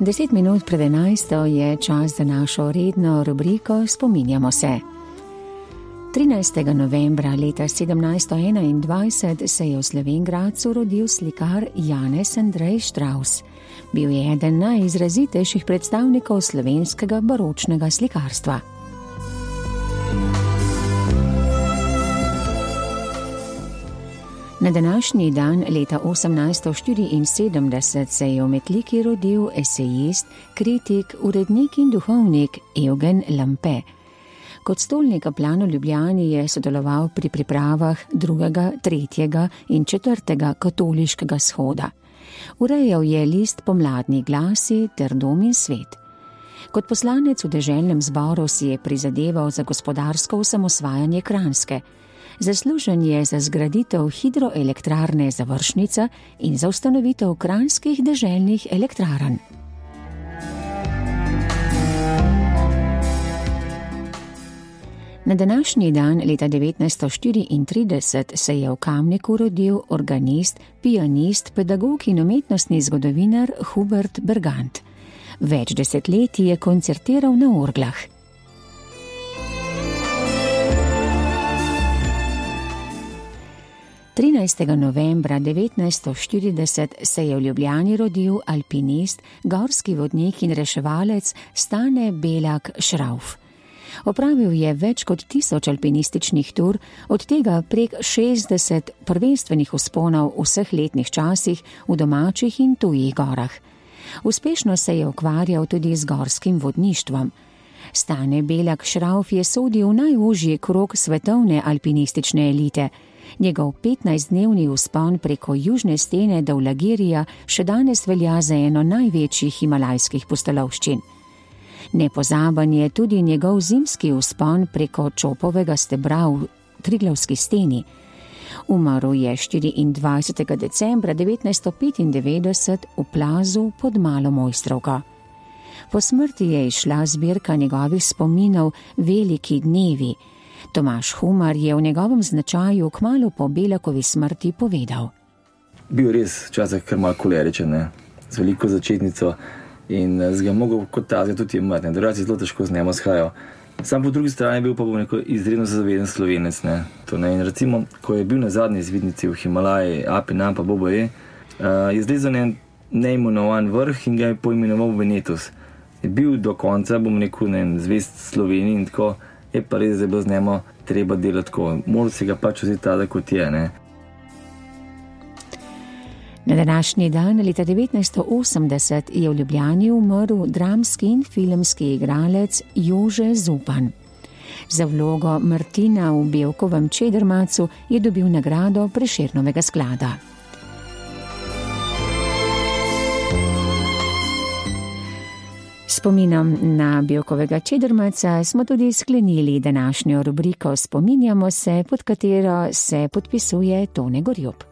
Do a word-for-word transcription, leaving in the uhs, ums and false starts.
Deset minut pred enajsto je čas za našo redno rubriko Spominjamo se. trinajstega novembra leta sedemnajststo enaindvajset se je v Slovenj Gradcu rodil slikar Janez Andrej Štravs. Bil je eden najizrazitejših predstavnikov slovenskega baročnega slikarstva. Na današnji dan leta osemnajststo štiriinsedemdeset se je v Metliki rodil esejist, kritik, urednik in duhovnik Evgen Lampe. Kot stolni kaplan v Ljubljani je sodeloval pri pripravah drugega, tretjega in četrtega katoliškega shoda. Urejal je list Pomladni glasi ter Dom in svet. Kot poslanec v deželnem zboru si je prizadeval za gospodarsko osamosvajanje Kranjske. Zaslužen je za zgraditev hidroelektrarne Završnica in za ustanovitev kranjskih deželnih elektrarn. Na današnji dan leta devetnajststo štiriintrideset se je v Kamniku rodil organist, pianist, pedagog in umetnostni zgodovinar Hubert Bergant. Več desetletij je koncertiral na orglah. trinajstega novembra devetnajststo štirideset se je v Ljubljani rodil alpinist, gorski vodnik in reševalec Stane Belak Šrauf. Opravil je več kot tisoč alpinističnih tur, od tega prek šestdeset prvenstvenih vzponov v vseh letnih časih v domačih in tujih gorah. Uspešno se je ukvarjal tudi z gorskim vodništvom. Stane Belak Šrauf je sodil v najožji krog svetovne alpinistične elite. Njegov petnajstdnevni vzpon preko južne stene Daulagirija še danes velja za eno največjih himalajskih pustolovščin. Nepozaben je tudi njegov zimski vzpon preko Čopovega stebra v Triglavski steni. Umrl je štiriindvajsetega decembra devetnajststo petindevetdeset v plazu pod Malo Mojstrovko. Po smrti je izšla zbirka njegovih spominov Veliki dnevi. Tomaž Humar je v njegovem značaju kmalu po Belakovi smrti povedal. Bil res včasih kar malo koleričen, ne? Z veliko začetnico in z ga mogel kot tazga tudi imati. Drugače zelo težko z njemu shajal. Sam po drugi strani bil pa bom neko izredno zaveden Slovenec. Ne? To, ne? In recimo, ko je bil na zadnji izvidnici v Himalaji, Api, Nampa, Boboje, uh, je zdaj za ne neimenovan vrh in ga je poimenoval Venetus. Je bil do konca, bom rekel, ne, zvest Sloveniji in tako, je pa res, da je bilo z njemu treba delati tako. Moral si ga pač vzeti tada, kot je. Ne? Na današnji dan leta devetnajststo osemdeset je v Ljubljani umrl dramski in filmski igralec Jože Zupan. Za vlogo Martina v Bevkovem Čedermacu je dobil nagrado Prešernovega sklada. Spominom na Bevkovega Čedermaca smo tudi sklenili današnjo rubriko Spominjamo se, pod katero se podpisuje Tone Gorjup.